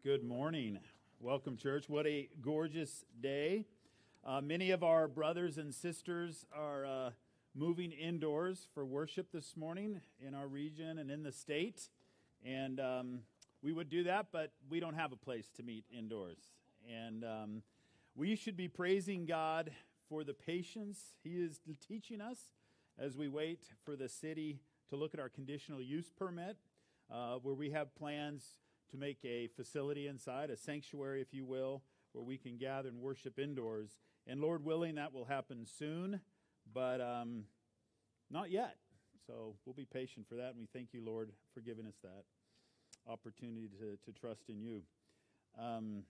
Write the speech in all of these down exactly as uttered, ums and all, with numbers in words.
Good morning. Welcome, church. What a gorgeous day. Uh, many of our brothers and sisters are uh, moving indoors for worship this morning in our region and in the state. And um, we would do that, but we don't have a place to meet indoors. And um, we should be praising God for the patience He is teaching us as we wait for the city to look at our conditional use permit, uh, where we have plans to make a facility inside, a sanctuary, if you will, where we can gather and worship indoors. And Lord willing, that will happen soon, but um, not yet. So we'll be patient for that, and we thank you, Lord, for giving us that opportunity to, to trust in you. Um,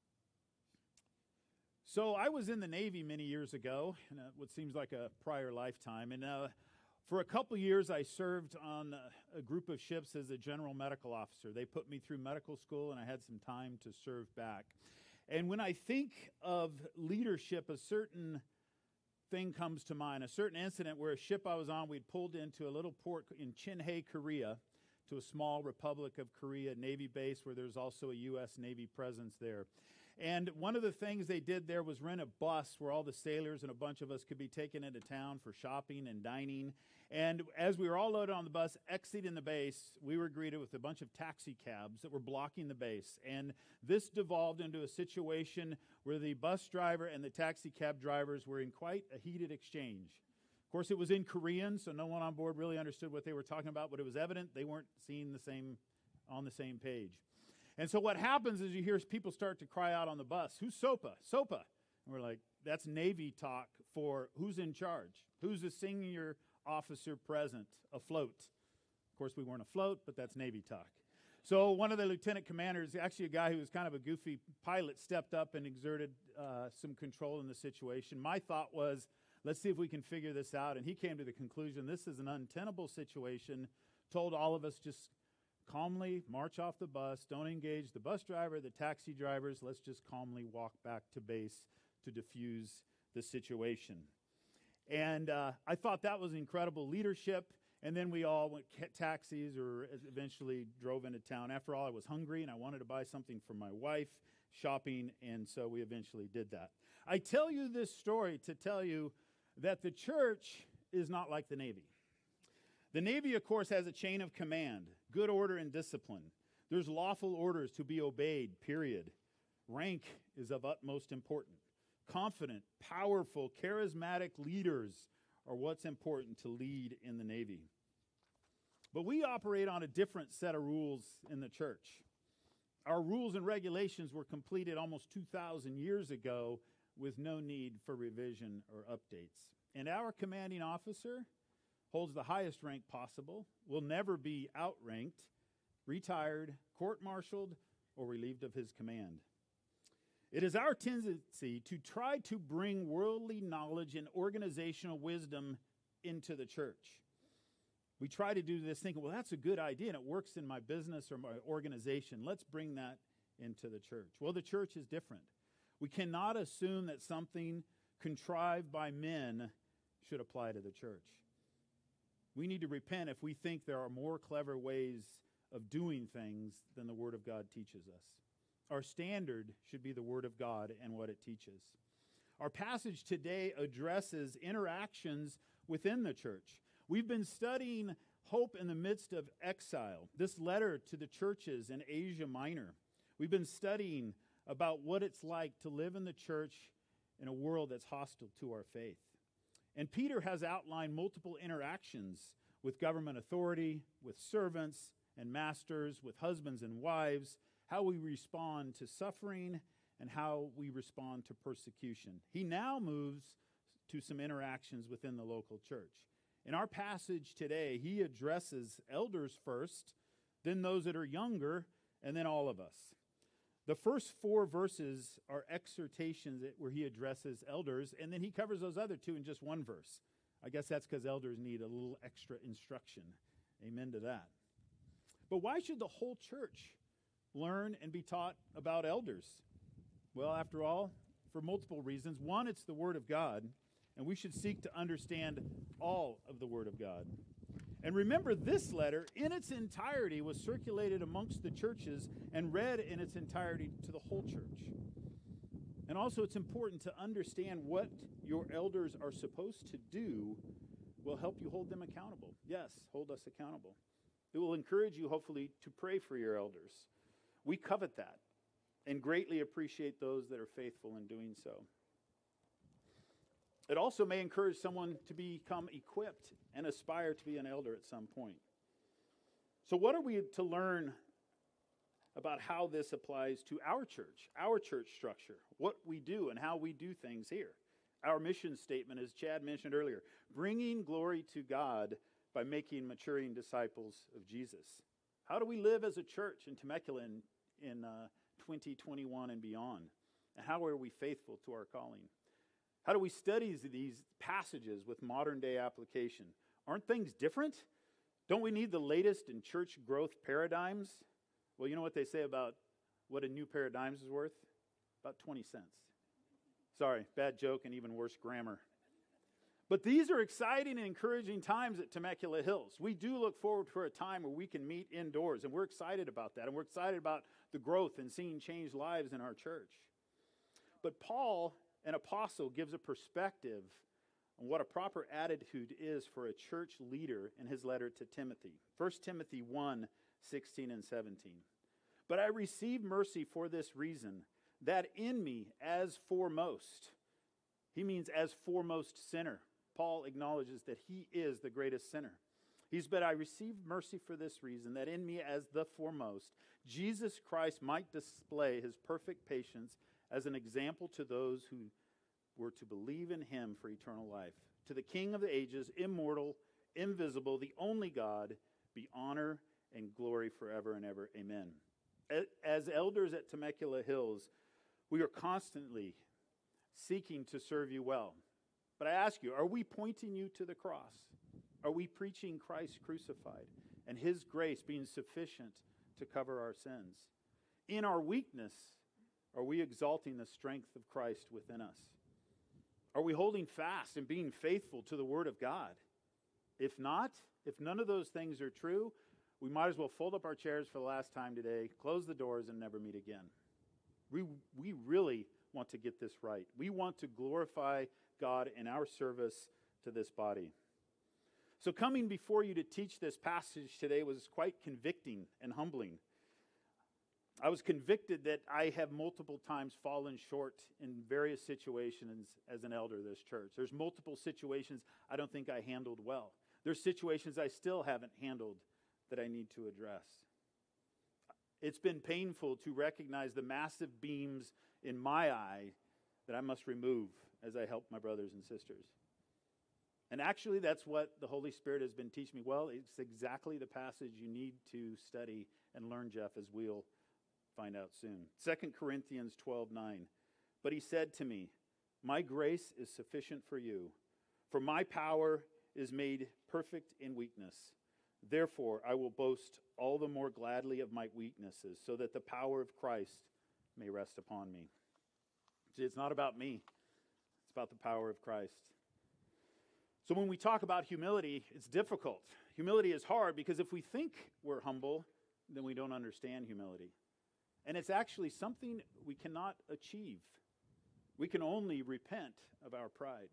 so I was in the Navy many years ago, in a, what seems like a prior lifetime, and uh, for a couple years, I served on a group of ships as a general medical officer. They put me through medical school, and I had some time to serve back. And when I think of leadership, a certain thing comes to mind, a certain incident where a ship I was on, we'd pulled into a little port in Chinhae, Korea, to a small Republic of Korea Navy base where there's also a U S Navy presence there. And one of the things they did there was rent a bus where all the sailors and a bunch of us could be taken into town for shopping and dining. And as we were all loaded on the bus, exiting the base, we were greeted with a bunch of taxi cabs that were blocking the base. And this devolved into a situation where the bus driver and the taxi cab drivers were in quite a heated exchange. Of course, it was in Korean, so no one on board really understood what they were talking about, but it was evident they weren't seeing the same on the same page. And so what happens is you hear people start to cry out on the bus, "Who's SOPA? SOPA." And we're like, that's Navy talk for who's in charge, who's the senior officer present, afloat. Of course, we weren't afloat, but that's Navy talk. So one of the lieutenant commanders, actually a guy who was kind of a goofy pilot, stepped up and exerted uh, some control in the situation. My thought was, let's see if we can figure this out. And he came to the conclusion this is an untenable situation, told all of us just calmly march off the bus, don't engage the bus driver, the taxi drivers, let's just calmly walk back to base to diffuse the situation. And uh, I thought that was incredible leadership. And then we all went taxis or eventually drove into town. After all, I was hungry and I wanted to buy something for my wife, shopping, and so we eventually did that. I tell you this story to tell you that the church is not like the Navy. The Navy, of course, has a chain of command, good order and discipline. There's lawful orders to be obeyed, period. Rank is of utmost importance. Confident, powerful, charismatic leaders are what's important to lead in the Navy. But we operate on a different set of rules in the church. Our rules and regulations were completed almost two thousand years ago with no need for revision or updates. And our commanding officer holds the highest rank possible, will never be outranked, retired, court-martialed, or relieved of his command. It is our tendency to try to bring worldly knowledge and organizational wisdom into the church. We try to do this thinking, well, that's a good idea, and it works in my business or my organization. Let's bring that into the church. Well, the church is different. We cannot assume that something contrived by men should apply to the church. We need to repent if we think there are more clever ways of doing things than the Word of God teaches us. Our standard should be the Word of God and what it teaches. Our passage today addresses interactions within the church. We've been studying hope in the midst of exile, this letter to the churches in Asia Minor. We've been studying about what it's like to live in the church in a world that's hostile to our faith. And Peter has outlined multiple interactions with government authority, with servants and masters, with husbands and wives, how we respond to suffering, and how we respond to persecution. He now moves to some interactions within the local church. In our passage today, he addresses elders first, then those that are younger, and then all of us. The first four verses are exhortations where he addresses elders, and then he covers those other two in just one verse. I guess that's because elders need a little extra instruction. Amen to that. But why should the whole church learn and be taught about elders? Well, after all, for multiple reasons. One, it's the Word of God, and we should seek to understand all of the Word of God. And remember, this letter in its entirety was circulated amongst the churches and read in its entirety to the whole church. And also, it's important to understand what your elders are supposed to do will help you hold them accountable. Yes, hold us accountable. It will encourage you, hopefully, to pray for your elders. We covet that and greatly appreciate those that are faithful in doing so. It also may encourage someone to become equipped and aspire to be an elder at some point. So what are we to learn about how this applies to our church, our church structure, what we do and how we do things here? Our mission statement, as Chad mentioned earlier, bringing glory to God by making maturing disciples of Jesus. How do we live as a church in Temecula in, in uh, twenty twenty-one and beyond? And how are we faithful to our calling? How do we study these passages with modern day application? Aren't things different? Don't we need the latest in church growth paradigms? Well, you know what they say about what a new paradigm is worth? About twenty cents. Sorry, bad joke and even worse grammar. But these are exciting and encouraging times at Temecula Hills. We do look forward to a time where we can meet indoors, and we're excited about that. And we're excited about the growth and seeing changed lives in our church. But Paul, an apostle, gives a perspective on what a proper attitude is for a church leader in his letter to Timothy. First Timothy one, sixteen and seventeen. But I received mercy for this reason, that in me as foremost, he means as foremost sinner. Paul acknowledges that he is the greatest sinner. He's, but I received mercy for this reason, that in me as the foremost, Jesus Christ might display his perfect patience as an example to those who were to believe in him for eternal life. To the King of the ages, immortal, invisible, the only God, be honor and glory forever and ever. Amen. As elders at Temecula Hills, we are constantly seeking to serve you well. But I ask you, are we pointing you to the cross? Are we preaching Christ crucified and his grace being sufficient to cover our sins? In our weakness, are we exalting the strength of Christ within us? Are we holding fast and being faithful to the Word of God? If not, if none of those things are true, we might as well fold up our chairs for the last time today, close the doors, and never meet again. We, we really want to get this right. We want to glorify God in our service to this body. So coming before you to teach this passage today was quite convicting and humbling. I was convicted that I have multiple times fallen short in various situations as an elder of this church. There's multiple situations I don't think I handled well. There's situations I still haven't handled that I need to address. It's been painful to recognize the massive beams in my eye that I must remove as I help my brothers and sisters. And actually, that's what the Holy Spirit has been teaching me. Well, it's exactly the passage you need to study and learn, Jeff, as we'll find out soon. Second Corinthians twelve nine. But he said to me, my grace is sufficient for you, for my power is made perfect in weakness. Therefore, I will boast all the more gladly of my weaknesses, so that the power of Christ may rest upon me. See, it's not about me. It's about the power of Christ. So when we talk about humility, it's difficult. Humility is hard because if we think we're humble, then we don't understand humility. And it's actually something we cannot achieve. We can only repent of our pride.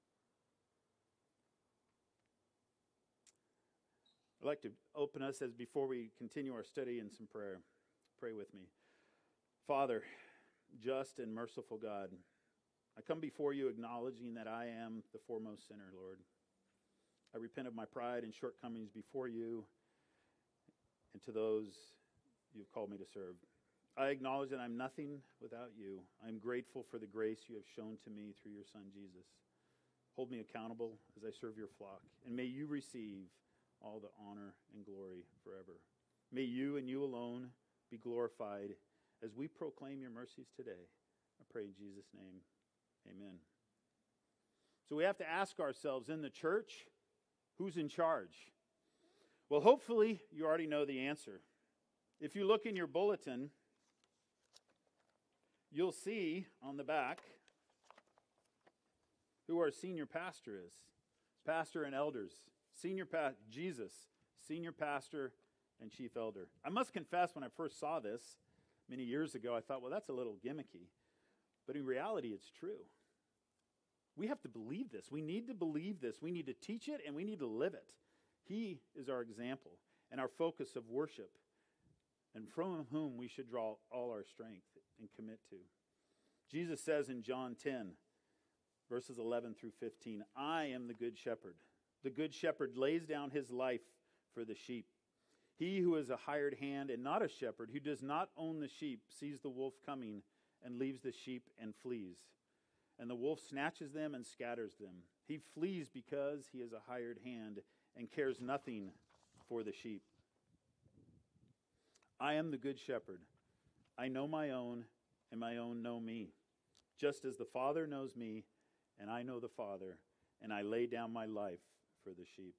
I'd like to open us as before we continue our study in some prayer. Pray with me. Father, just and merciful God, I come before you acknowledging that I am the foremost sinner, Lord. I repent of my pride and shortcomings before you and to those you've called me to serve. I acknowledge that I'm nothing without you. I'm grateful for the grace you have shown to me through your Son, Jesus. Hold me accountable as I serve your flock, and may you receive all the honor and glory forever. May you and you alone be glorified as we proclaim your mercies today. I pray in Jesus' name, amen. So we have to ask ourselves in the church, who's in charge? Well, hopefully you already know the answer. If you look in your bulletin, you'll see on the back who our senior pastor is. Pastor and elders. Senior pastor, Jesus. senior pastor and chief elder. I must confess, when I first saw this many years ago, I thought, well, that's a little gimmicky. But in reality, it's true. We have to believe this. We need to believe this. We need to teach it, and we need to live it. He is our example and our focus of worship, and from whom we should draw all our strength and commit to. Jesus says in John ten, verses eleven through fifteen, I am the good shepherd. The good shepherd lays down his life for the sheep. He who is a hired hand and not a shepherd, who does not own the sheep, sees the wolf coming and leaves the sheep and flees. And the wolf snatches them and scatters them. He flees because he is a hired hand and cares nothing for the sheep. I am the good shepherd. I know my own, and my own know me. Just as the Father knows me, and I know the Father, and I lay down my life for the sheep.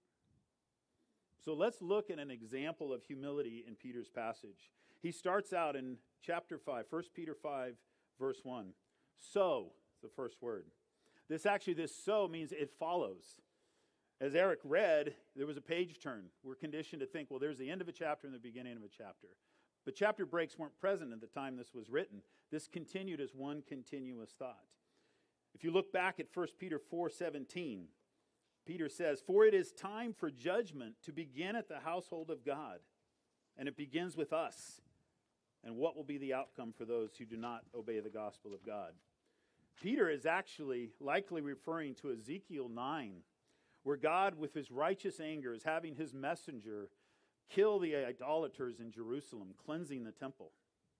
So let's look at an example of humility in Peter's passage. He starts out in chapter five, First Peter five, verse one. So, the first word. This actually, this so means it follows. As Eric read, there was a page turn. We're conditioned to think, well, there's the end of a chapter and the beginning of a chapter. But chapter breaks weren't present at the time this was written. This continued as one continuous thought. If you look back at First Peter four seventeen, Peter says, for it is time for judgment to begin at the household of God, and it begins with us. And what will be the outcome for those who do not obey the gospel of God? Peter is actually likely referring to Ezekiel nine, where God, with his righteous anger, is having his messenger kill the idolaters in Jerusalem, cleansing the temple,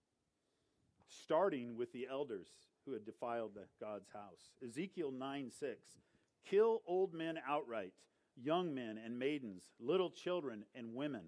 starting with the elders who had defiled the God's house. Ezekiel nine six, kill old men outright, young men and maidens, little children and women,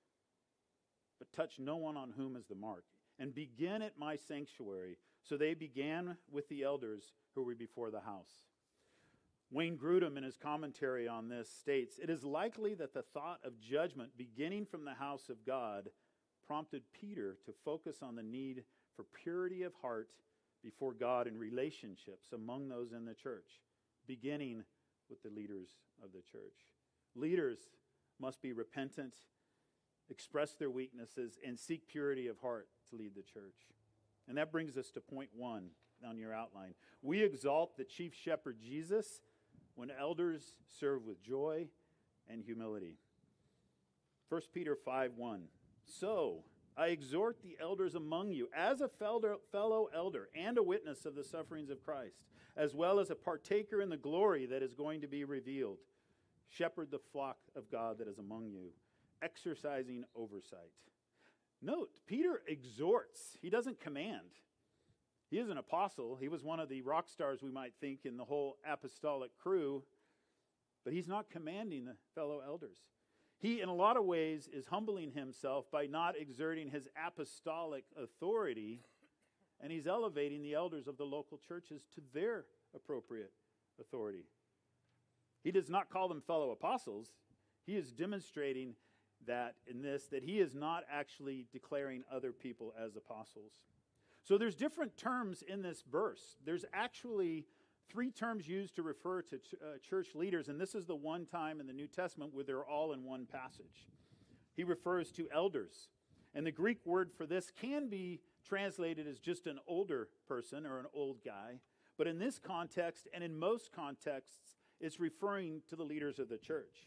but touch no one on whom is the mark, and begin at my sanctuary. So they began with the elders who were before the house. Wayne Grudem, in his commentary on this, states, it is likely that the thought of judgment beginning from the house of God prompted Peter to focus on the need for purity of heart before God in relationships among those in the church, beginning with the leaders of the church. Leaders must be repentant, express their weaknesses, and seek purity of heart to lead the church. And that brings us to point one on your outline. We exalt the chief shepherd Jesus when elders serve with joy and humility. First Peter five one. So I exhort the elders among you as a fellow elder and a witness of the sufferings of Christ, as well as a partaker in the glory that is going to be revealed. Shepherd the flock of God that is among you, exercising oversight. Note, Peter exhorts. He doesn't command. He is an apostle. He was one of the rock stars, we might think, in the whole apostolic crew. But he's not commanding the fellow elders. He, in a lot of ways, is humbling himself by not exerting his apostolic authority, and he's elevating the elders of the local churches to their appropriate authority. He does not call them fellow apostles. He is demonstrating that in this, that he is not actually declaring other people as apostles. So there's different terms in this verse. There's actually three terms used to refer to ch- uh, church leaders, and this is the one time in the New Testament where they're all in one passage. He refers to elders, and the Greek word for this can be translated as just an older person or an old guy, but in this context and in most contexts, it's referring to the leaders of the church.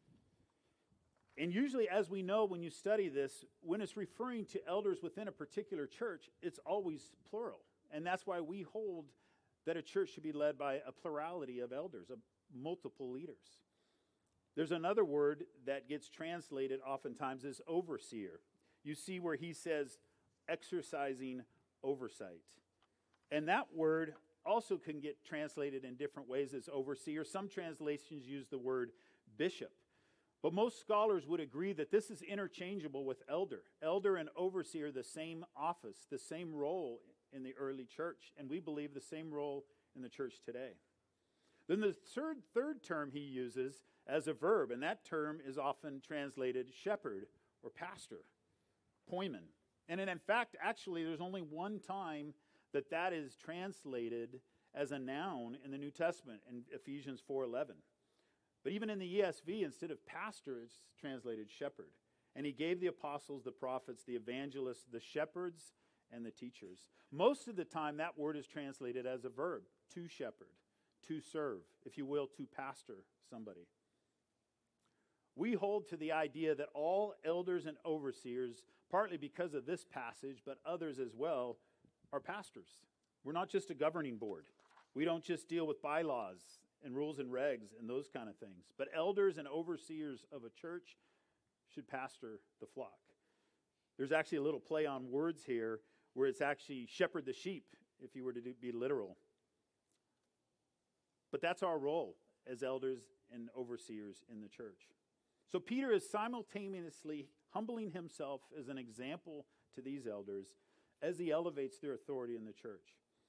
And usually, as we know when you study this, when it's referring to elders within a particular church, it's always plural. And that's why we hold that a church should be led by a plurality of elders, of multiple leaders. There's another word that gets translated oftentimes as overseer. You see where he says exercising oversight. And that word also can get translated in different ways as overseer. Some translations use the word bishop. But most scholars would agree that this is interchangeable with elder. Elder and overseer, the same office, the same role in the early church, and we believe the same role in the church today. Then the third, third term he uses as a verb, and that term is often translated shepherd or pastor, poimen. And in fact, actually, there's only one time that that is translated as a noun in the New Testament, in Ephesians four eleven. But even in the E S V, instead of pastor, it's translated shepherd. And he gave the apostles, the prophets, the evangelists, the shepherds, and the teachers. Most of the time, that word is translated as a verb, to shepherd, to serve, if you will, to pastor somebody. We hold to the idea that all elders and overseers, partly because of this passage, but others as well, are pastors. We're not just a governing board. We don't just deal with bylaws and rules and regs and those kind of things. But elders and overseers of a church should pastor the flock. There's actually a little play on words here where it's actually shepherd the sheep, if you were to do, be literal. But that's our role as elders and overseers in the church. So Peter is simultaneously humbling himself as an example to these elders as he elevates their authority in the church.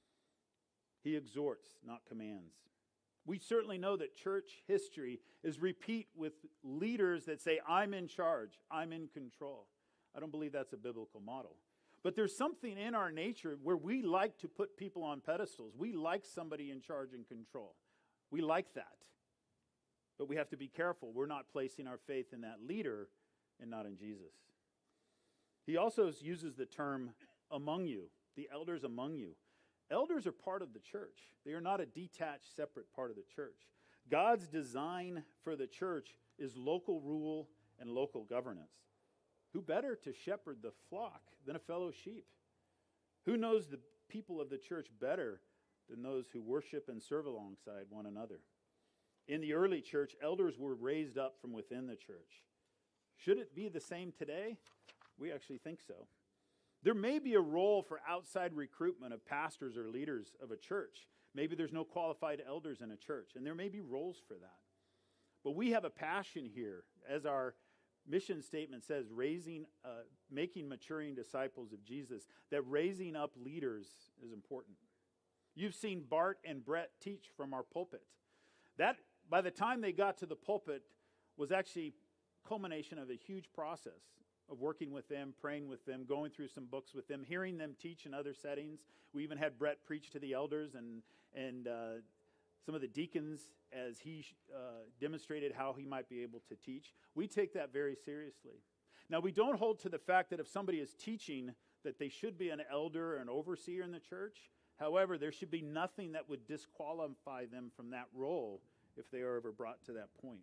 He exhorts, not commands. We certainly know that church history is replete with leaders that say, I'm in charge, I'm in control. I don't believe that's a biblical model. But there's something in our nature where we like to put people on pedestals. We like somebody in charge and control. We like that. But we have to be careful. We're not placing our faith in that leader and not in Jesus. He also uses the term among you, the elders among you. Elders are part of the church. They are not a detached, separate part of the church. God's design for the church is local rule and local governance. Who better to shepherd the flock than a fellow sheep? Who knows the people of the church better than those who worship and serve alongside one another? In the early church, elders were raised up from within the church. Should it be the same today? We actually think so. There may be a role for outside recruitment of pastors or leaders of a church. Maybe there's no qualified elders in a church, and there may be roles for that. But we have a passion here, as our mission statement says, raising, uh, making maturing disciples of Jesus, that raising up leaders is important. You've seen Bart and Brett teach from our pulpit. That, by the time they got to the pulpit, was actually culmination of a huge process of working with them, praying with them, going through some books with them, hearing them teach in other settings. We even had Brett preach to the elders and and uh, some of the deacons as he uh, demonstrated how he might be able to teach. We take that very seriously. Now, we don't hold to the fact that if somebody is teaching that they should be an elder or an overseer in the church. However, there should be nothing that would disqualify them from that role if they are ever brought to that point.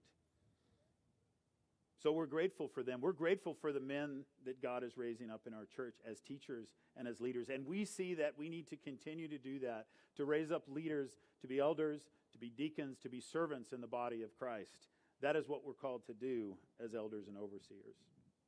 So we're grateful for them. We're grateful for the men that God is raising up in our church as teachers and as leaders. And we see that we need to continue to do that, to raise up leaders, to be elders, to be deacons, to be servants in the body of Christ. That is what we're called to do as elders and overseers.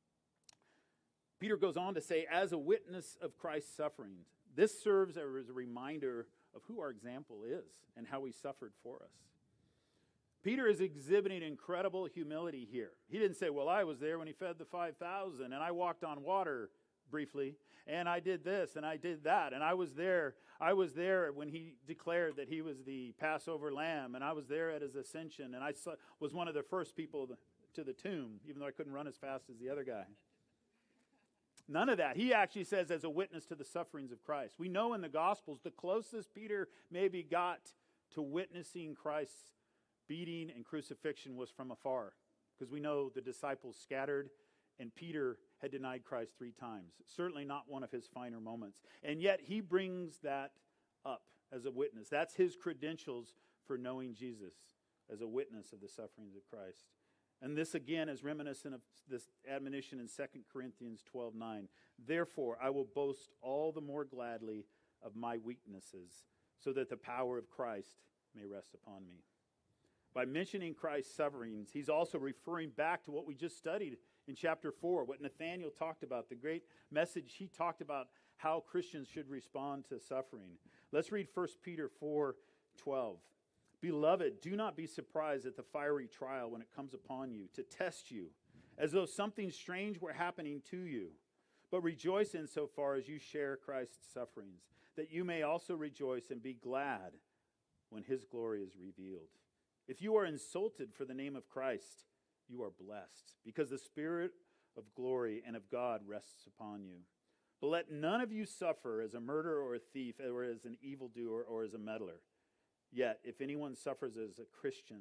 Peter goes on to say, as a witness of Christ's sufferings, this serves as a reminder of who our example is and how he suffered for us. Peter is exhibiting incredible humility here. He didn't say, well, I was there when he fed the five thousand, and I walked on water briefly, and I did this, and I did that, and I was there. I was there when he declared that he was the Passover lamb, and I was there at his ascension, and I was one of the first people to the tomb, even though I couldn't run as fast as the other guy. None of that. He actually says as a witness to the sufferings of Christ. We know in the Gospels the closest Peter maybe got to witnessing Christ's beating and crucifixion was from afar, because we know the disciples scattered and Peter had denied Christ three times. Certainly not one of his finer moments. And yet he brings that up as a witness. That's his credentials for knowing Jesus, as a witness of the sufferings of Christ. And this again is reminiscent of this admonition in Second Corinthians twelve nine. Therefore, I will boast all the more gladly of my weaknesses, so that the power of Christ may rest upon me. By mentioning Christ's sufferings, he's also referring back to what we just studied in chapter four, what Nathaniel talked about, the great message he talked about how Christians should respond to suffering. Let's read First Peter four twelve. Beloved, do not be surprised at the fiery trial when it comes upon you to test you, as though something strange were happening to you. But rejoice insofar as you share Christ's sufferings, that you may also rejoice and be glad when his glory is revealed. If you are insulted for the name of Christ, you are blessed, because the Spirit of glory and of God rests upon you. But let none of you suffer as a murderer or a thief, or as an evildoer or as a meddler. Yet, if anyone suffers as a Christian,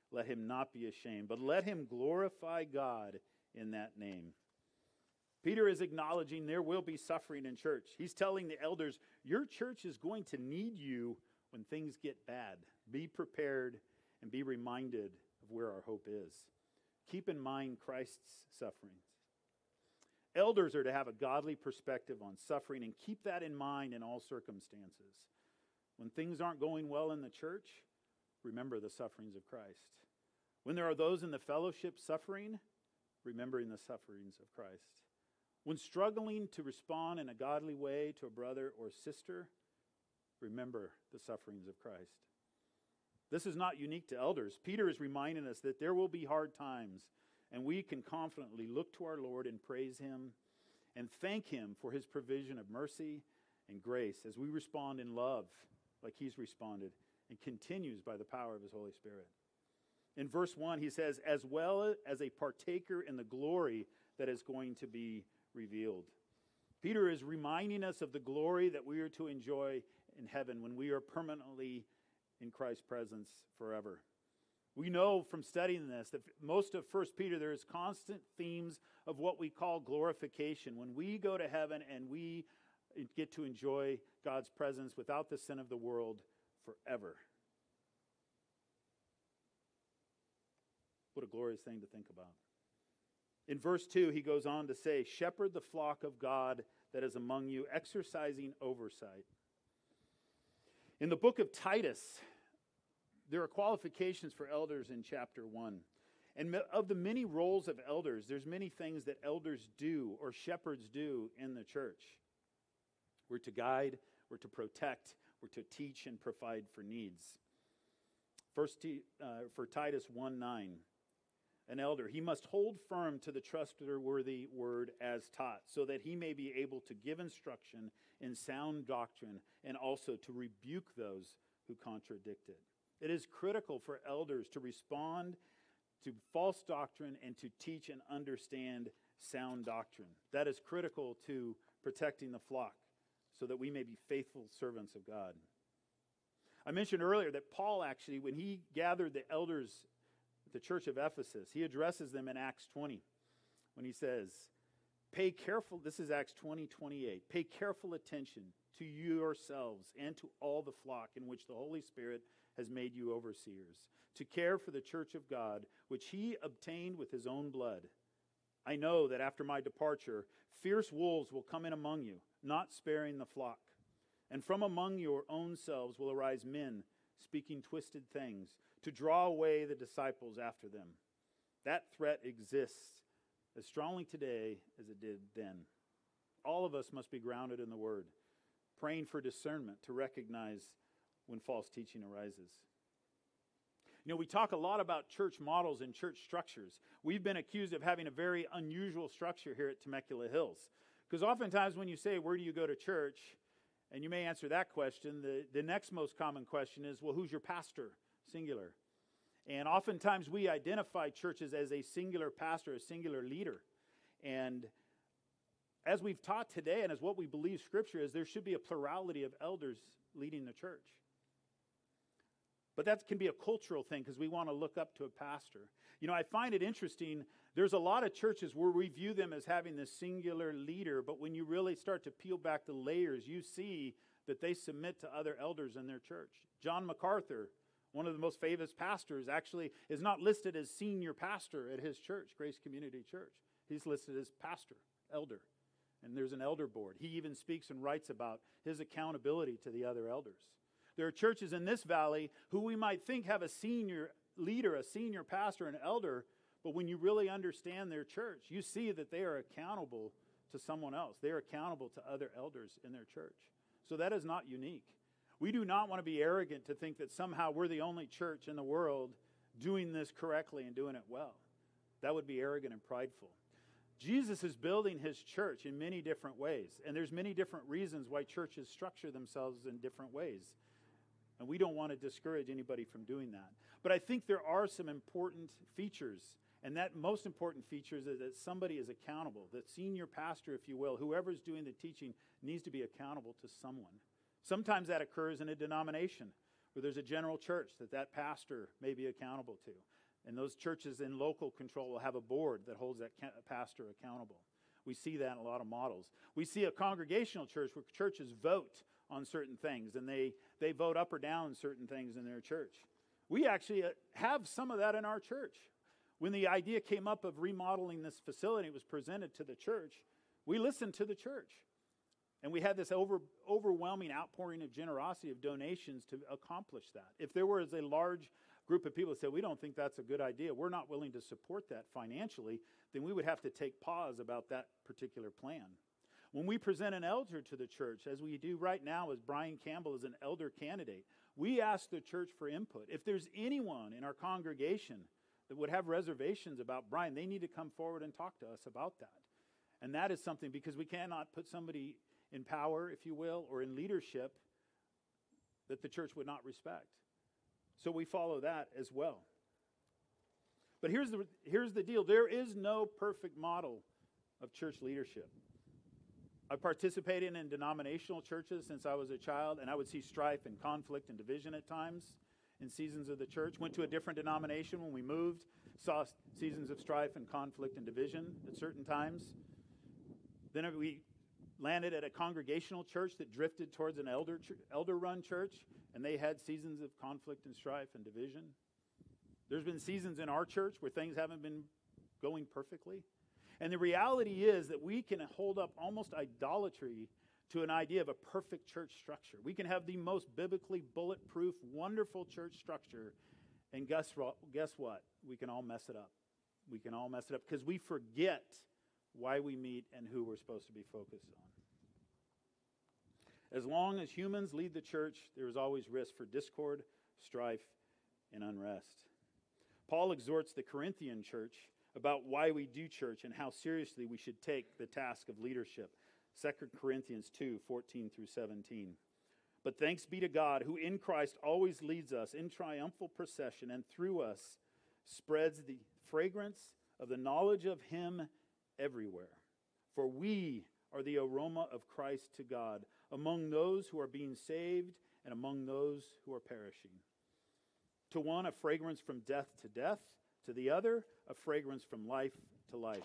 let him not be ashamed, but let him glorify God in that name. Peter is acknowledging there will be suffering in church. He's telling the elders, your church is going to need you when things get bad. Be prepared and be reminded of where our hope is. Keep in mind Christ's sufferings. Elders are to have a godly perspective on suffering and keep that in mind in all circumstances. When things aren't going well in the church, remember the sufferings of Christ. When there are those in the fellowship suffering, remembering the sufferings of Christ. When struggling to respond in a godly way to a brother or sister, remember the sufferings of Christ. This is not unique to elders. Peter is reminding us that there will be hard times, and we can confidently look to our Lord and praise him and thank him for his provision of mercy and grace as we respond in love like he's responded and continues by the power of his Holy Spirit. In verse one, he says, as well as a partaker in the glory that is going to be revealed. Peter is reminding us of the glory that we are to enjoy in heaven when we are permanently in Christ's presence forever. We know from studying this that most of First Peter, there is constant themes of what we call glorification. When we go to heaven and we get to enjoy God's presence without the sin of the world forever. What a glorious thing to think about. In verse two, he goes on to say, shepherd the flock of God that is among you, exercising oversight. In the book of Titus, there are qualifications for elders in chapter one. And of the many roles of elders, there's many things that elders do or shepherds do in the church. We're to guide, we're to protect, we're to teach and provide for needs. First, uh, for Titus one nine. An elder, he must hold firm to the trustworthy word as taught, so that he may be able to give instruction in sound doctrine and also to rebuke those who contradict it. It is critical for elders to respond to false doctrine and to teach and understand sound doctrine. That is critical to protecting the flock so that we may be faithful servants of God. I mentioned earlier that Paul actually, when he gathered the elders the church of Ephesus, he addresses them in Acts twenty when he says, pay careful, this is Acts twenty twenty-eight, pay careful attention to yourselves and to all the flock in which the Holy Spirit has made you overseers, to care for the church of God, which he obtained with his own blood. I know that after my departure, fierce wolves will come in among you, not sparing the flock. And from among your own selves will arise men speaking twisted things, to draw away the disciples after them. That threat exists as strongly today as it did then. All of us must be grounded in the Word, praying for discernment to recognize when false teaching arises. You know, we talk a lot about church models and church structures. We've been accused of having a very unusual structure here at Temecula Hills. Because oftentimes when you say, where do you go to church? And you may answer that question. The, the next most common question is, well, who's your pastor? Singular. And oftentimes we identify churches as a singular pastor, a singular leader. And as we've taught today, and as what we believe Scripture is, there should be a plurality of elders leading the church. But that can be a cultural thing because we want to look up to a pastor. You know, I find it interesting. There's a lot of churches where we view them as having this singular leader, but when you really start to peel back the layers, you see that they submit to other elders in their church. John MacArthur, one of the most famous pastors, actually is not listed as senior pastor at his church, Grace Community Church. He's listed as pastor, elder, and there's an elder board. He even speaks and writes about his accountability to the other elders. There are churches in this valley who we might think have a senior leader, a senior pastor, an elder, but when you really understand their church, you see that they are accountable to someone else. They are accountable to other elders in their church. So that is not unique. We do not want to be arrogant to think that somehow we're the only church in the world doing this correctly and doing it well. That would be arrogant and prideful. Jesus is building his church in many different ways, and there's many different reasons why churches structure themselves in different ways. And we don't want to discourage anybody from doing that. But I think there are some important features, and that most important feature is that somebody is accountable. That senior pastor, if you will, whoever's doing the teaching, needs to be accountable to someone. Sometimes that occurs in a denomination where there's a general church that that pastor may be accountable to. And those churches in local control will have a board that holds that pastor accountable. We see that in a lot of models. We see a congregational church where churches vote on certain things, and they, they vote up or down certain things in their church. We actually have some of that in our church. When the idea came up of remodeling this facility, it was presented to the church, we listened to the church. And we had this over, overwhelming outpouring of generosity of donations to accomplish that. If there was a large group of people that said, we don't think that's a good idea, we're not willing to support that financially, then we would have to take pause about that particular plan. When we present an elder to the church, as we do right now as Brian Campbell is an elder candidate, we ask the church for input. If there's anyone in our congregation that would have reservations about Brian, they need to come forward and talk to us about that. And that is something, because we cannot put somebody in power, if you will, or in leadership that the church would not respect. So we follow that as well. But here's the, here's the deal. There is no perfect model of church leadership. I've participated in denominational churches since I was a child, and I would see strife and conflict and division at times in seasons of the church. Went to a different denomination when we moved, saw seasons of strife and conflict and division at certain times. Then we landed at a congregational church that drifted towards an elder ch- elder-run church, and they had seasons of conflict and strife and division. There's been seasons in our church where things haven't been going perfectly. And the reality is that we can hold up almost idolatry to an idea of a perfect church structure. We can have the most biblically bulletproof, wonderful church structure, and guess what? Guess what? We can all mess it up. We can all mess it up because we forget why we meet and who we're supposed to be focused on. As long as humans lead the church, there is always risk for discord, strife, and unrest. Paul exhorts the Corinthian church about why we do church and how seriously we should take the task of leadership. Second Corinthians two, fourteen through seventeen. But thanks be to God, who in Christ always leads us in triumphal procession and through us spreads the fragrance of the knowledge of him everywhere. For we are the aroma of Christ to God among those who are being saved and among those who are perishing. To one, a fragrance from death to death. To the other, a fragrance from life to life.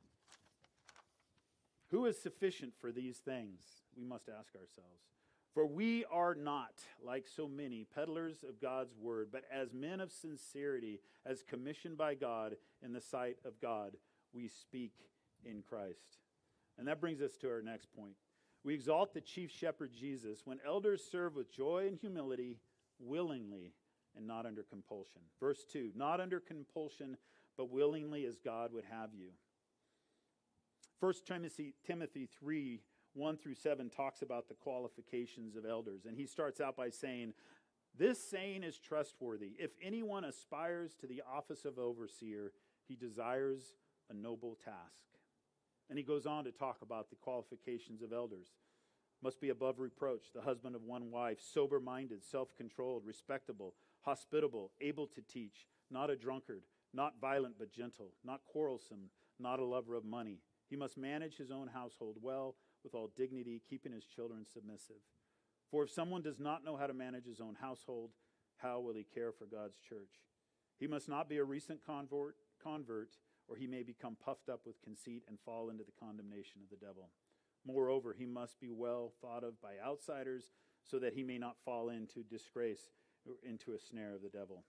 Who is sufficient for these things? We must ask ourselves. For we are not, like so many, peddlers of God's word, but as men of sincerity, as commissioned by God in the sight of God, we speak in Christ. And that brings us to our next point. We exalt the chief shepherd Jesus when elders serve with joy and humility, willingly, and not under compulsion. Verse two, not under compulsion, but willingly as God would have you. First Timothy, Timothy three, one through seven talks about the qualifications of elders. And he starts out by saying, this saying is trustworthy. If anyone aspires to the office of overseer, he desires a noble task. And he goes on to talk about the qualifications of elders. Must be above reproach, the husband of one wife, sober-minded, self-controlled, respectable, hospitable, able to teach, not a drunkard, not violent but gentle, not quarrelsome, not a lover of money. He must manage his own household well, with all dignity, keeping his children submissive. For if someone does not know how to manage his own household, how will he care for God's church? He must not be a recent convert, convert, or he may become puffed up with conceit and fall into the condemnation of the devil. Moreover, he must be well thought of by outsiders, so that he may not fall into disgrace or into a snare of the devil.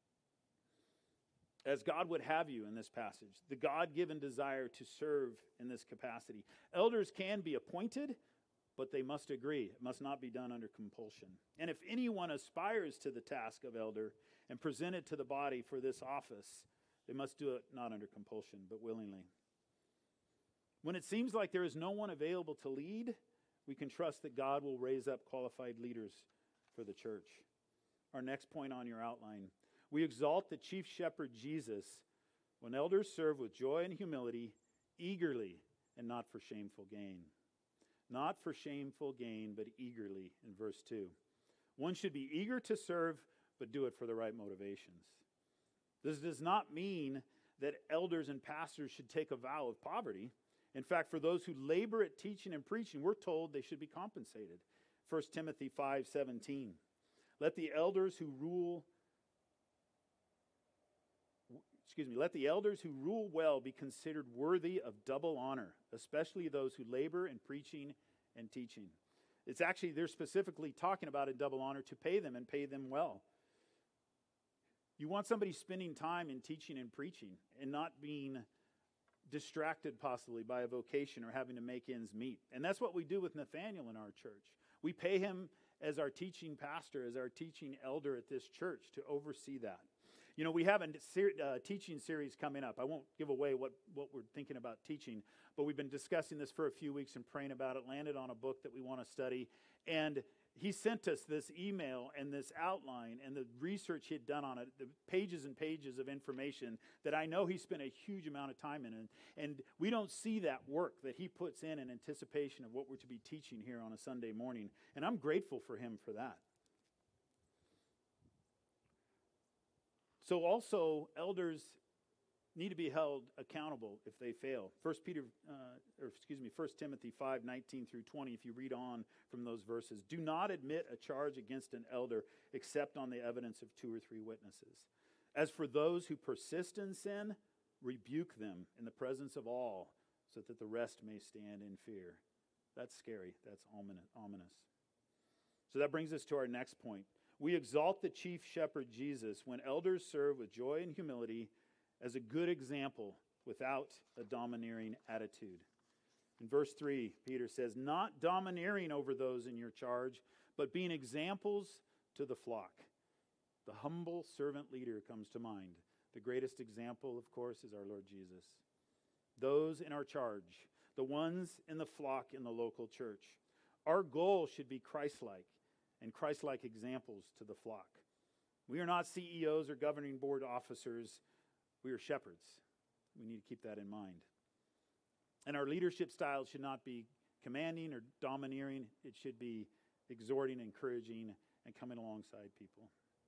As God would have you in this passage, the God-given desire to serve in this capacity. Elders can be appointed, but they must agree. It must not be done under compulsion. And if anyone aspires to the task of elder and present it to the body for this office, they must do it not under compulsion, but willingly. When it seems like there is no one available to lead, we can trust that God will raise up qualified leaders for the church. Our next point on your outline. We exalt the chief shepherd Jesus when elders serve with joy and humility, eagerly, and not for shameful gain. Not for shameful gain, but eagerly, in verse two. One should be eager to serve, but do it for the right motivations. This does not mean that elders and pastors should take a vow of poverty. In fact, for those who labor at teaching and preaching, we're told they should be compensated. First Timothy five seventeen. Let the elders who rule excuse me, let the elders who rule well be considered worthy of double honor, especially those who labor in preaching and teaching. It's actually, they're specifically talking about a double honor to pay them and pay them well. You want somebody spending time in teaching and preaching and not being distracted possibly by a vocation or having to make ends meet. And that's what we do with Nathaniel in our church. We pay him as our teaching pastor, as our teaching elder at this church to oversee that. You know, we have a uh, teaching series coming up. I won't give away what, what we're thinking about teaching, but we've been discussing this for a few weeks and praying about it, landed on a book that we want to study. And he sent us this email and this outline and the research he had done on it, the pages and pages of information that I know he spent a huge amount of time in. And, and we don't see that work that he puts in in anticipation of what we're to be teaching here on a Sunday morning. And I'm grateful for him for that. So also, elders need to be held accountable if they fail. First Peter, uh, or excuse me, First Timothy five, nineteen through twenty, if you read on from those verses. Do not admit a charge against an elder except on the evidence of two or three witnesses. As for those who persist in sin, rebuke them in the presence of all, so that the rest may stand in fear. That's scary. That's ominous. So that brings us to our next point. We exalt the chief shepherd Jesus when elders serve with joy and humility as a good example without a domineering attitude. In verse three, Peter says, not domineering over those in your charge, but being examples to the flock. The humble servant leader comes to mind. The greatest example, of course, is our Lord Jesus. Those in our charge, the ones in the flock in the local church. Our goal should be Christ-like and Christ-like examples to the flock. We are not C E Os or governing board officers. We are shepherds. We need to keep that in mind. And our leadership style should not be commanding or domineering. It should be exhorting, encouraging, and coming alongside people.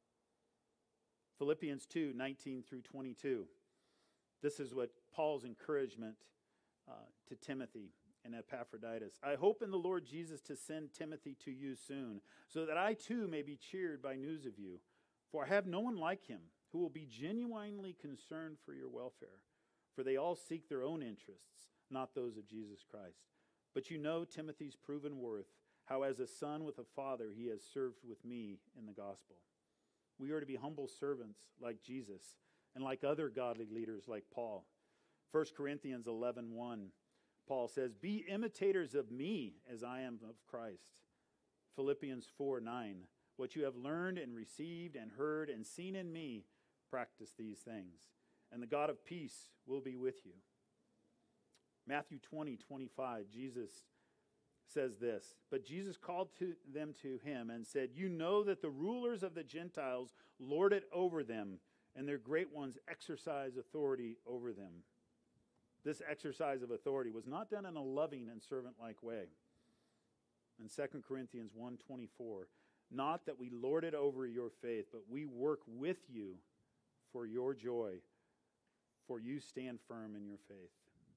Philippians two, nineteen through twenty-two. This is what Paul's encouragement uh, to Timothy and Epaphroditus. I hope in the Lord Jesus to send Timothy to you soon, so that I too may be cheered by news of you. For I have no one like him who will be genuinely concerned for your welfare. For they all seek their own interests, not those of Jesus Christ. But you know Timothy's proven worth, how as a son with a father he has served with me in the gospel. We are to be humble servants like Jesus, and like other godly leaders like Paul. First Corinthians eleven one. Paul says, be imitators of me as I am of Christ. Philippians four nine, what you have learned and received and heard and seen in me, practice these things, and the God of peace will be with you. Matthew twenty twenty-five, Jesus says this, but Jesus called to them to him and said, you know that the rulers of the Gentiles lord it over them, and their great ones exercise authority over them. This exercise of authority was not done in a loving and servant-like way. In Second Corinthians one twenty-four, not that we lord it over your faith, but we work with you for your joy, for you stand firm in your faith.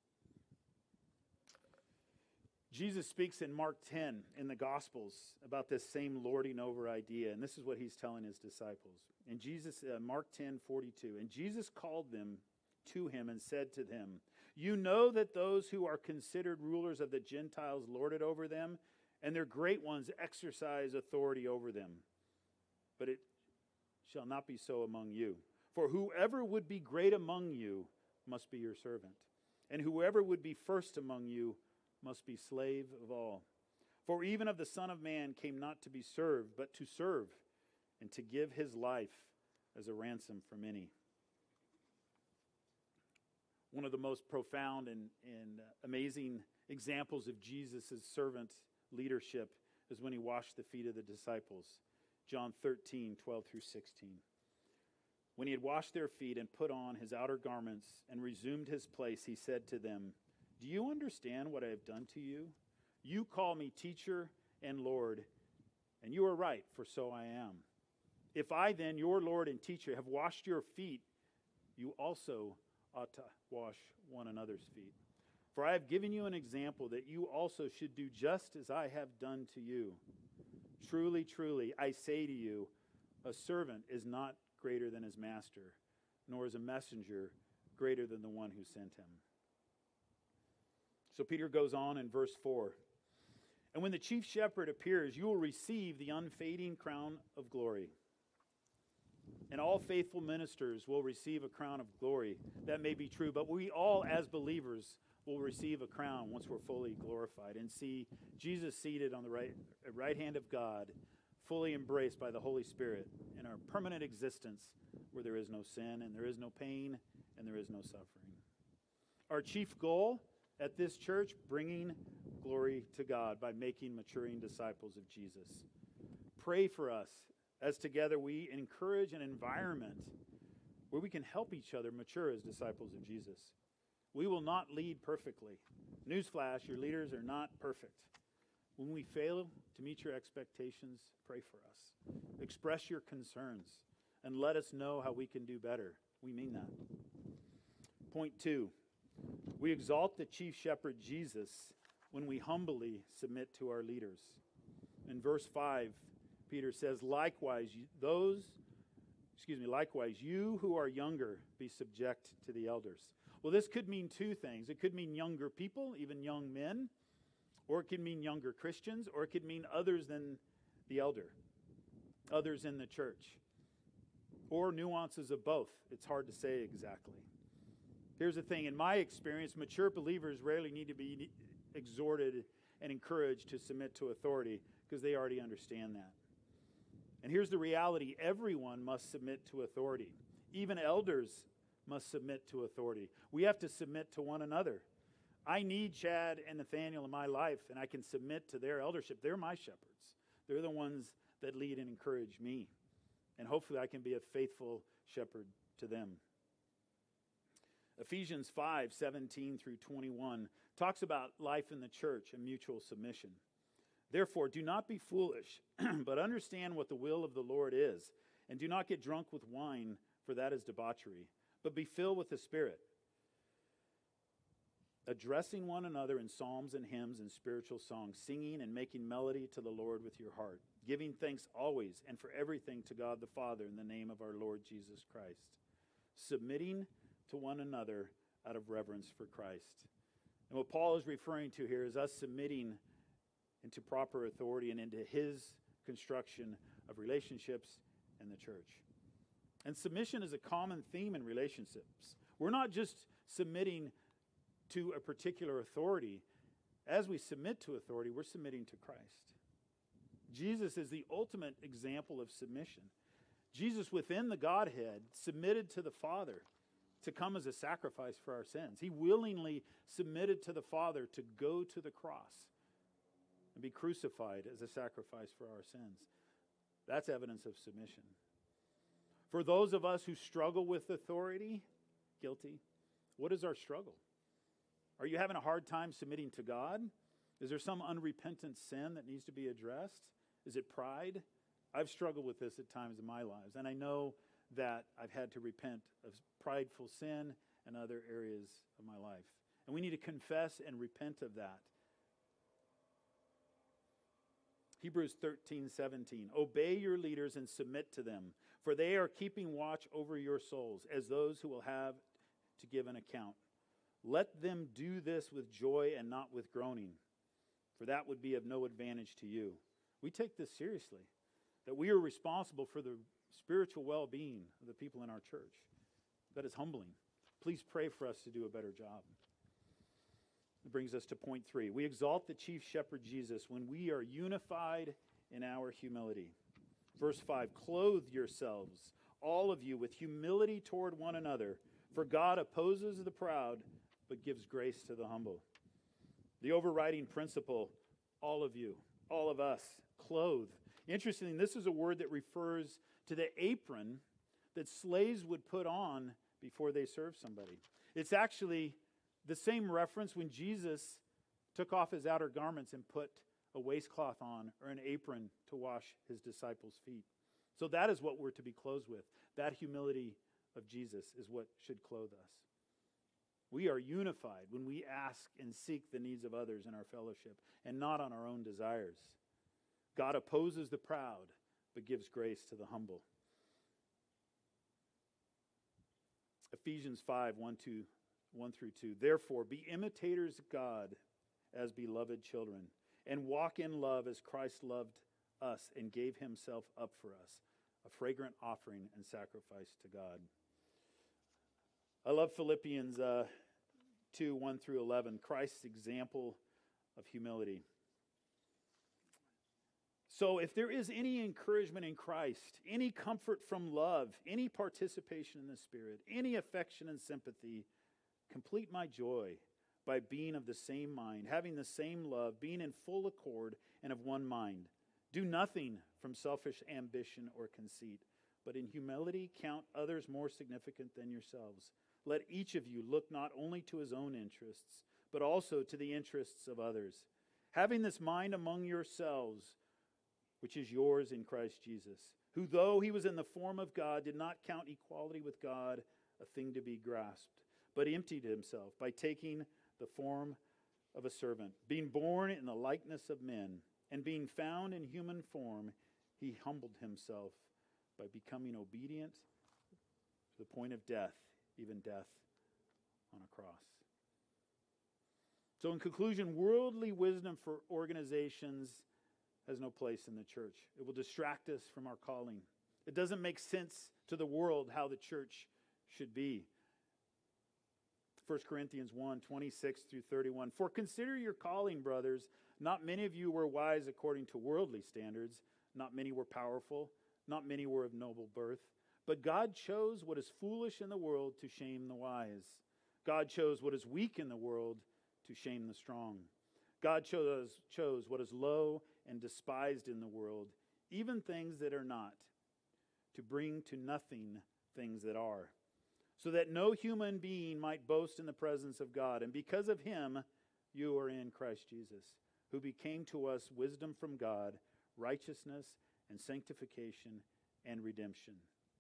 Jesus speaks in Mark ten in the Gospels about this same lording over idea, and this is what he's telling his disciples. And Jesus, uh, Mark ten forty-two, and Jesus called them to him and said to them, you know that those who are considered rulers of the Gentiles lord it over them, and their great ones exercise authority over them. But it shall not be so among you. For whoever would be great among you must be your servant, and whoever would be first among you must be slave of all. For even of the Son of Man came not to be served, but to serve, and to give his life as a ransom for many. One of the most profound and, and amazing examples of Jesus' servant leadership is when he washed the feet of the disciples. John thirteen, twelve through sixteen. When he had washed their feet and put on his outer garments and resumed his place, he said to them, do you understand what I have done to you? You call me teacher and Lord, and you are right, for so I am. If I then, your Lord and teacher, have washed your feet, you also ought to wash one another's feet. For I have given you an example that you also should do just as I have done to you. Truly, truly, I say to you, a servant is not greater than his master, nor is a messenger greater than the one who sent him. So Peter goes on in verse four. And when the chief shepherd appears, you will receive the unfading crown of glory. And all faithful ministers will receive a crown of glory. That may be true, but we all as believers will receive a crown once we're fully glorified and see Jesus seated on the right, right hand of God, fully embraced by the Holy Spirit in our permanent existence where there is no sin and there is no pain and there is no suffering. Our chief goal at this church, bringing glory to God by making maturing disciples of Jesus. Pray for us as together we encourage an environment where we can help each other mature as disciples of Jesus. We will not lead perfectly. Newsflash, your leaders are not perfect. When we fail to meet your expectations, pray for us. Express your concerns and let us know how we can do better. We mean that. Point two, we exalt the chief shepherd Jesus when we humbly submit to our leaders. In verse five, Peter says, likewise, those, excuse me, likewise, you who are younger, be subject to the elders. Well, this could mean two things. It could mean younger people, even young men, or it could mean younger Christians, or it could mean others than the elder, others in the church, or nuances of both. It's hard to say exactly. Here's the thing. In my experience, mature believers rarely need to be exhorted and encouraged to submit to authority because they already understand that. And here's the reality. Everyone must submit to authority. Even elders must submit to authority. We have to submit to one another. I need Chad and Nathaniel in my life, and I can submit to their eldership. They're my shepherds. They're the ones that lead and encourage me. And hopefully I can be a faithful shepherd to them. Ephesians five, seventeen through twenty-one talks about life in the church and mutual submission. Therefore, do not be foolish, but understand what the will of the Lord is, and do not get drunk with wine, for that is debauchery, but be filled with the Spirit, addressing one another in psalms and hymns and spiritual songs, singing and making melody to the Lord with your heart, giving thanks always and for everything to God the Father in the name of our Lord Jesus Christ, submitting to one another out of reverence for Christ. And what Paul is referring to here is us submitting into proper authority and into his construction of relationships and the church. And submission is a common theme in relationships. We're not just submitting to a particular authority. As we submit to authority, we're submitting to Christ. Jesus is the ultimate example of submission. Jesus, within the Godhead, submitted to the Father to come as a sacrifice for our sins. He willingly submitted to the Father to go to the cross and be crucified as a sacrifice for our sins. That's evidence of submission. For those of us who struggle with authority, guilty, what is our struggle? Are you having a hard time submitting to God? Is there some unrepentant sin that needs to be addressed? Is it pride? I've struggled with this at times in my lives, and I know that I've had to repent of prideful sin and other areas of my life. And we need to confess and repent of that. Hebrews thirteen seventeen. Obey your leaders and submit to them, for they are keeping watch over your souls as those who will have to give an account. Let them do this with joy and not with groaning, for that would be of no advantage to you. We take this seriously, that we are responsible for the spiritual well-being of the people in our church. That is humbling. Please pray for us to do a better job. It brings us to point three. We exalt the chief shepherd Jesus when we are unified in our humility. Verse five, clothe yourselves, all of you, with humility toward one another, for God opposes the proud, but gives grace to the humble. The overriding principle, all of you, all of us, clothe. Interestingly, this is a word that refers to the apron that slaves would put on before they served somebody. It's actually the same reference when Jesus took off his outer garments and put a waistcloth on or an apron to wash his disciples' feet. So that is what we're to be clothed with. That humility of Jesus is what should clothe us. We are unified when we ask and seek the needs of others in our fellowship and not on our own desires. God opposes the proud, but gives grace to the humble. Ephesians five, one, two, one through two. Therefore, be imitators of God as beloved children, and walk in love as Christ loved us and gave himself up for us, a fragrant offering and sacrifice to God. I love Philippians uh, two, one through eleven, Christ's example of humility. So if there is any encouragement in Christ, any comfort from love, any participation in the Spirit, any affection and sympathy, complete my joy by being of the same mind, having the same love, being in full accord and of one mind. Do nothing from selfish ambition or conceit, but in humility count others more significant than yourselves. Let each of you look not only to his own interests, but also to the interests of others. Having this mind among yourselves, which is yours in Christ Jesus, who though he was in the form of God, did not count equality with God a thing to be grasped, but emptied himself by taking the form of a servant. Being born in the likeness of men, and being found in human form, he humbled himself by becoming obedient to the point of death, even death on a cross. So in conclusion, worldly wisdom for organizations has no place in the church. It will distract us from our calling. It doesn't make sense to the world how the church should be. First Corinthians one, twenty-six through thirty-one. For consider your calling, brothers. Not many of you were wise according to worldly standards. Not many were powerful. Not many were of noble birth. But God chose what is foolish in the world to shame the wise. God chose what is weak in the world to shame the strong. God chose, chose what is low and despised in the world, even things that are not, to bring to nothing things that are, so that no human being might boast in the presence of God. And because of him, you are in Christ Jesus, who became to us wisdom from God, righteousness and sanctification and redemption.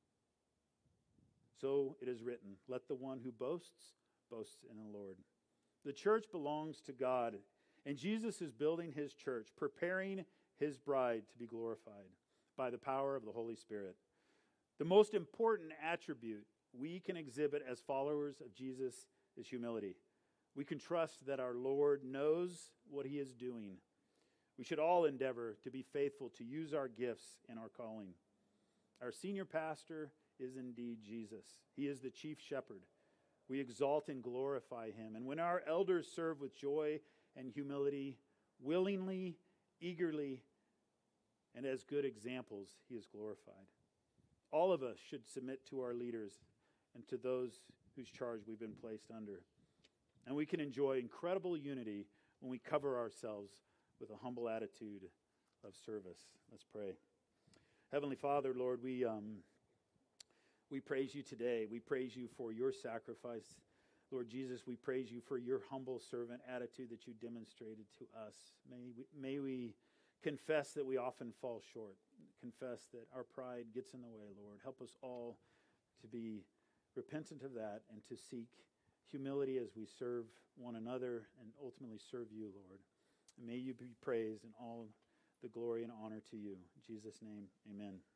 So it is written, let the one who boasts, boast in the Lord. The church belongs to God, and Jesus is building his church, preparing his bride to be glorified by the power of the Holy Spirit. The most important attribute we can exhibit as followers of Jesus is humility. We can trust that our Lord knows what he is doing. We should all endeavor to be faithful to use our gifts in our calling. Our senior pastor is indeed Jesus. He is the chief shepherd. We exalt and glorify him. And when our elders serve with joy and humility, willingly, eagerly, and as good examples, he is glorified. All of us should submit to our leaders and to those whose charge we've been placed under. And we can enjoy incredible unity when we cover ourselves with a humble attitude of service. Let's pray. Heavenly Father, Lord, we um, we praise you today. We praise you for your sacrifice. Lord Jesus, we praise you for your humble servant attitude that you demonstrated to us. May we, may we confess that we often fall short. Confess that our pride gets in the way, Lord. Help us all to be repentant of that and to seek humility as we serve one another and ultimately serve you, Lord. And may you be praised in all the glory and honor to you. In Jesus' name, amen.